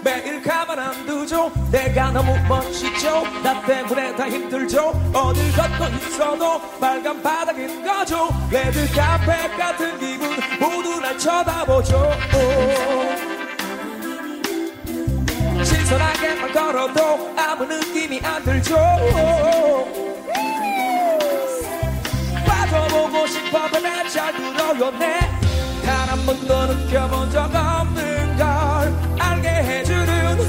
매일 가만 안 두죠. 내가 너무 멋지죠. 나 때문에 다 힘들죠. 어딜 걷고 있어도 빨간 바닥인 거죠. 레드 카펫 같은 기분 모두 날 쳐다보죠. 신선하게만 걸어도 아무 느낌이 안 들죠. 빠져보고 싶어 배 잘 들어요. 네 단 한 번도 느껴본 적 없는 걸 알게 해주는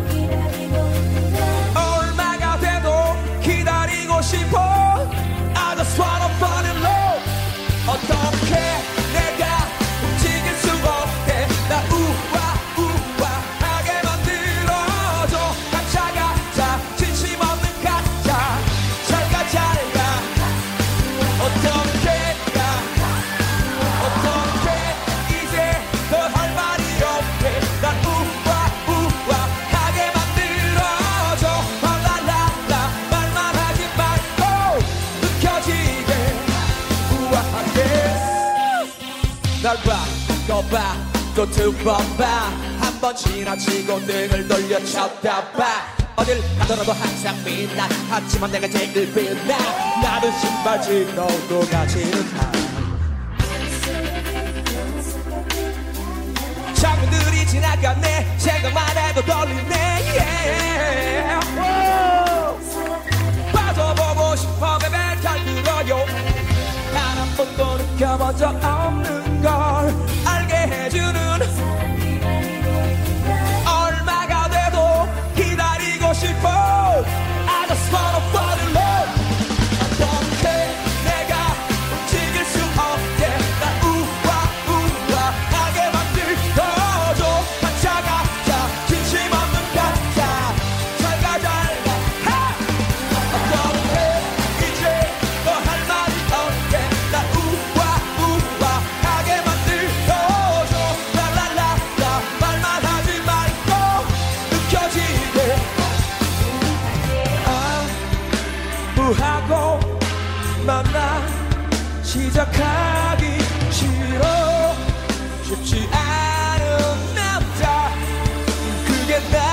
얼마가 돼도 기다리고 싶어. I just wanna fall in love. 어떻게 내가 움직일 수 없게 나 우아하게 만들어줘. 가짜 가짜 진심 없는 가짜 잘가 잘가. 어떻게 이제 더 할 말이 없게 난 우아하게 만들어줘. 랄랄랄라 말만 하지 말고 느껴지게 우아하게. 날 봐, 또 봐, 또 두 번 봐. 한 번 지나치고 등을 돌려 쳐다봐. 어딜 가더라도 항상 빛나. 하지만 내가 제일 빛나. 나는 신발 신어도 가지는 다. 장면들이 지나가네. 생각만 해도 떨리네. Yeah. 빠져보고 싶어 베베 잘 들어요. 단 한 번도 느껴본 적 없는 걸 알게 해주는 얼마가 돼도 기다리고 싶어. I just wanna fall in love. 어떻게 내가 움직일 수 없게 날 우아하게 만들어줘. 가짜 가짜 진심 없는 가짜 잘가 잘가. 어떻게 이제 더 할 말이 없게 날 우아하게 만들어줘. 랄랄랄라 말만 하지 말고 느껴지게. 아무하고 만나 시작하기 싫어. 쉽지 않은 남자 그게 나